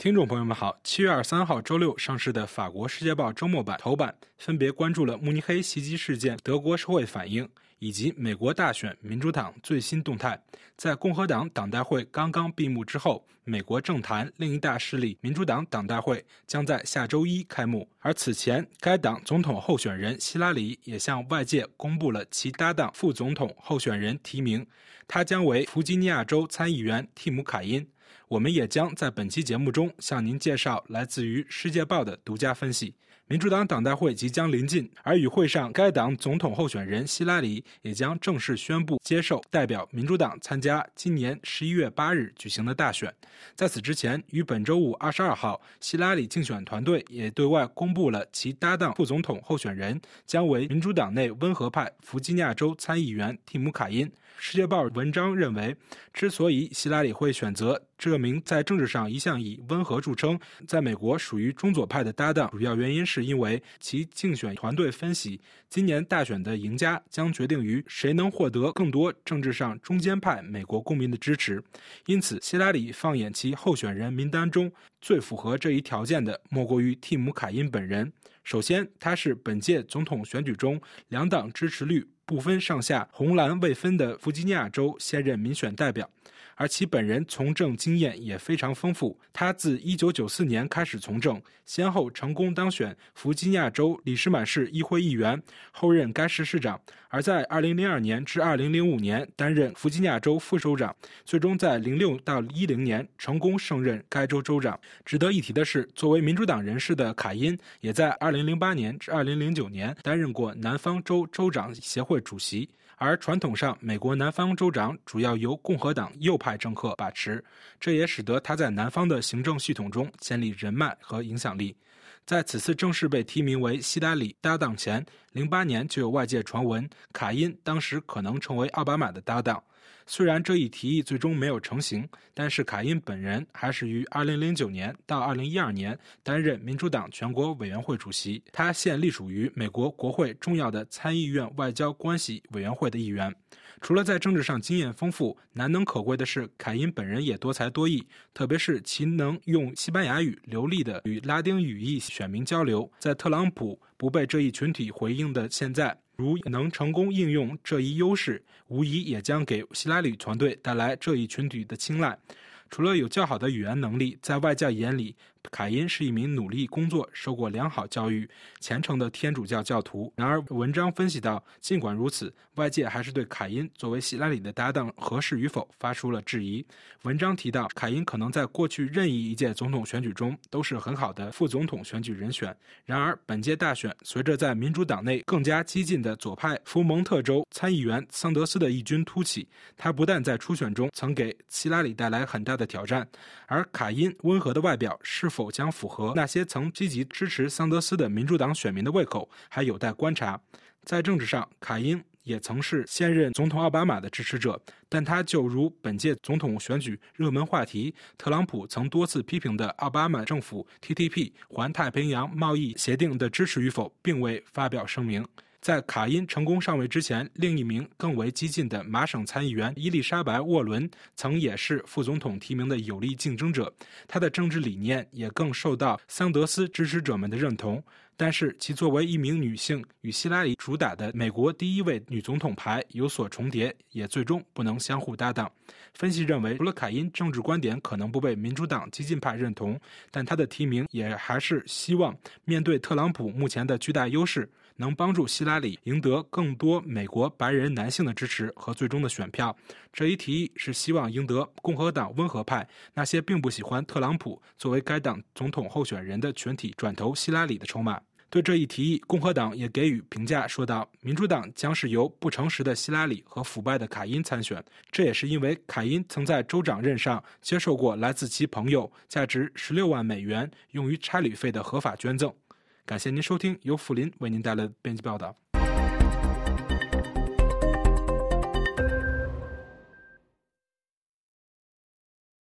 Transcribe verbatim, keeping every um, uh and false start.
听众朋友们好，七月二十三号周六上市的法国《世界报》周末版头版分别关注了慕尼黑袭击事件、德国社会反应以及美国大选民主党最新动态。在共和党党代会刚刚闭幕之后，美国政坛另一大势力民主党党代会将在下周一开幕，而此前该党总统候选人希拉里也向外界公布了其搭档副总统候选人提名，他将为弗吉尼亚州参议员蒂姆·凯因。我们也将在本期节目中向您介绍来自于《世界报》的独家分析。民主党党代会即将临近，而与会上该党总统候选人希拉里也将正式宣布接受代表民主党参加今年十一月八日举行的大选。在此之前，于本周五二十二号，希拉里竞选团队也对外公布了其搭档副总统候选人将为民主党内温和派弗吉尼亚州参议员蒂姆·凯因。世界报文章认为，之所以希拉里会选择这名在政治上一向以温和著称，在美国属于中左派的搭档，主要原因是因为其竞选团队分析，今年大选的赢家将决定于谁能获得更多政治上中间派美国公民的支持。因此，希拉里放眼其候选人名单中最符合这一条件的，莫过于蒂姆·凯因本人。首先，他是本届总统选举中两党支持率不分上下、红蓝未分的弗吉尼亚州现任民选代表，而其本人从政经验也非常丰富。他自一九九四年开始从政，先后成功当选弗吉尼亚州里士满市议会议员，后任该市市长，而在二零零二年至二零零五年担任弗吉尼亚州副州长，最终在零六到一零年成功胜任该州州长。值得一提的是，作为民主党人士的凯因也在二零零八年至二零零九年担任过南方州州长协会主席，而传统上美国南方州长主要由共和党右派政客把持，这也使得他在南方的行政系统中建立人脉和影响力。在此次正式被提名为希拉里搭档前，零八年就有外界传闻凯因当时可能成为奥巴马的搭档。虽然这一提议最终没有成型，但是凯因本人还是于二零零九年到二零一二年担任民主党全国委员会主席，他现隶属于美国国会重要的参议院外交关系委员会的一员。除了在政治上经验丰富，难能可贵的是凯因本人也多才多艺，特别是其能用西班牙语流利的与拉丁语裔选民交流。在特朗普不被这一群体回应的现在，如能成功应用这一优势，无疑也将给希拉里团队带来这一群体的青睐。除了有较好的语言能力，在外界眼里，凯因是一名努力工作、受过良好教育、虔诚的天主教教徒。然而，文章分析到，尽管如此，外界还是对凯因作为希拉里的搭档合适与否发出了质疑。文章提到，凯因可能在过去任意一届总统选举中都是很好的副总统选举人选。然而，本届大选随着在民主党内更加激进的左派福蒙特州参议员桑德斯的异军突起，他不但在初选中曾给希拉里带来很大的挑战，而凯因温和的外表是否将符合那些曾积极支持桑德斯的民主党选民的胃口，还有待观察。在政治上，凯因也曾是现任总统奥巴马的支持者，但他就如本届总统选举热门话题特朗普曾多次批评的奥巴马政府 T T P 环太平洋贸易协定的支持与否，并未发表声明。在卡因成功上位之前，另一名更为激进的麻省参议员伊丽莎白·沃伦曾也是副总统提名的有力竞争者，她的政治理念也更受到桑德斯支持者们的认同。但是其作为一名女性，与希拉里主打的美国第一位女总统牌有所重叠，也最终不能相互搭档。分析认为，除了凯因政治观点可能不被民主党激进派认同，但他的提名也还是希望面对特朗普目前的巨大优势，能帮助希拉里赢得更多美国白人男性的支持和最终的选票。这一提议是希望赢得共和党温和派那些并不喜欢特朗普作为该党总统候选人的群体转投希拉里的筹码。对这一提议，共和党也给予评价，说道，民主党将是由不诚实的希拉里和腐败的凯因参选，这也是因为凯因曾在州长任上接受过来自其朋友价值十六万美元用于差旅费的合法捐赠。感谢您收听，由福林为您带来的编辑报道。